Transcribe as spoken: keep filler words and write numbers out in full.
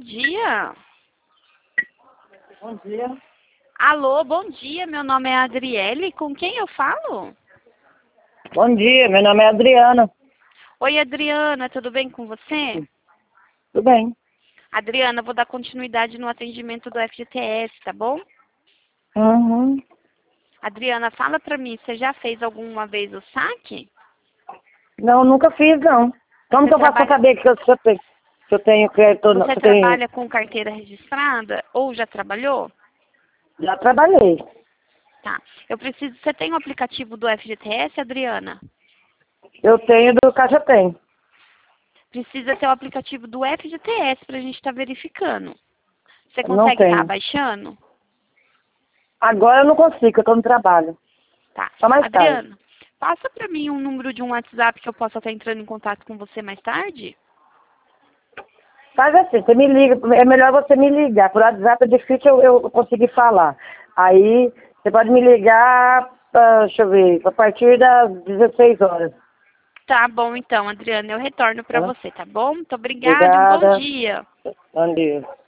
dia. Bom dia. Alô, bom dia. Meu nome é Adriele. Com quem eu falo? Bom dia, meu nome é Adriana. Oi, Adriana, tudo bem com você? Tudo bem? Adriana, vou dar continuidade no atendimento do F G T S, tá bom? Uhum. Adriana, fala pra mim, você já fez alguma vez o saque? Não, nunca fiz, não. Como Você que eu faço pra trabalha... saber que eu, se eu tenho, se eu tenho crédito? Você Se eu tenho... trabalha com carteira registrada ou já trabalhou? Já trabalhei. Tá. Eu preciso... Você tem o aplicativo do F G T S, Adriana? Eu tenho do Caixa Tem. Precisa ter o aplicativo do F G T S pra gente estar verificando. Você Não consegue estar tenho. baixando? Agora eu não consigo, eu tô no trabalho. Tá. Só mais tarde. Adriana, passa pra mim um número de um WhatsApp que eu possa estar entrando em contato com você mais tarde? Faz assim, você me liga, é melhor você me ligar. Por WhatsApp é difícil eu, eu conseguir falar. Aí, você pode me ligar, ah, deixa eu ver, a partir das dezesseis horas. Tá bom então, Adriana, eu retorno pra Tá? você, tá bom? Muito obrigada e um bom Obrigada. dia. Bom dia.